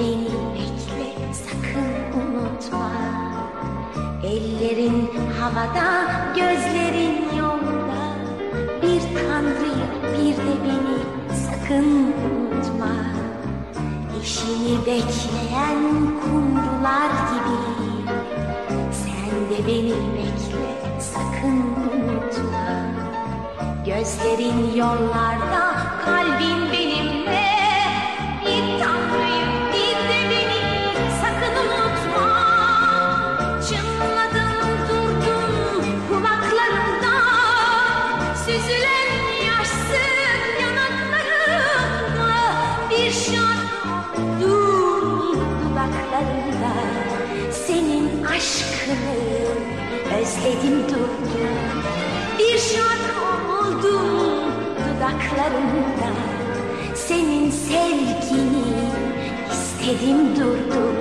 beni bekle, sakın unutma. Ellerin havada, gözlerin yolda. Bir Tanrı'yı, bir de beni sakın unutma. Eşini bekleyen kumrular gibi sen de beni bekle, sakın unutma. Gözlerin yollarda, kalbin benimle. Bir Tanrı'yı, bir de beni sakın unutma. Çınladım durdum kulaklarımda, süzülen yaşsız yanaklarımda. Bir şarkı dudaklarımda, senin aşkını özledim durdum. Bir şarkı oldum dudaklarımda, senin sevgini istedim durdum.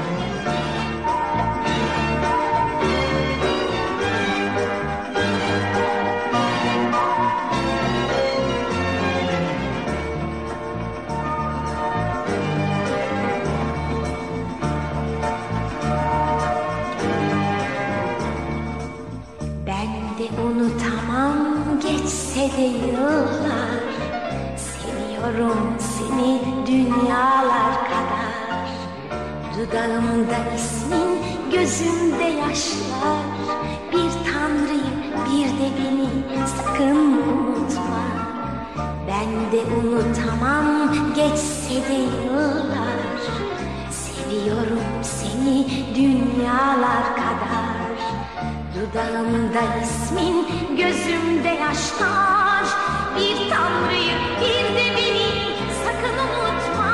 Unutamam geçse de yıllar, seviyorum seni dünyalar kadar. Dudağımda ismin, gözümde yaşlar. Bir Tanrı'yı, bir de beni sakın unutma. Ben de unutamam geçse de yıllar, seviyorum seni dünyalar kadar. Dudağımda ismin, gözümde yaşlar. Bir Tanrı'yı, bir de beni sakın unutma.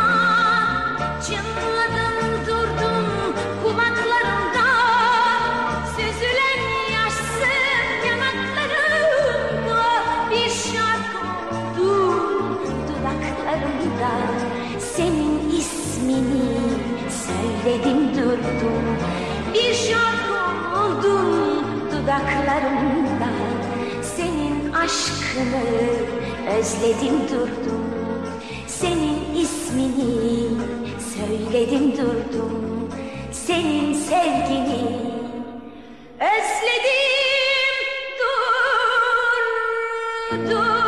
Çınladım durdum kulaklarımda, süzülen yaşsız yanaklarımda. Bir şarkı oldum dudaklarımda, senin ismini söyledim durdum. Bir şarkı oldum dudaklarımda, senin aşkını özledim durdum. Senin ismini söyledim durdum. Senin sevgini özledim durdum.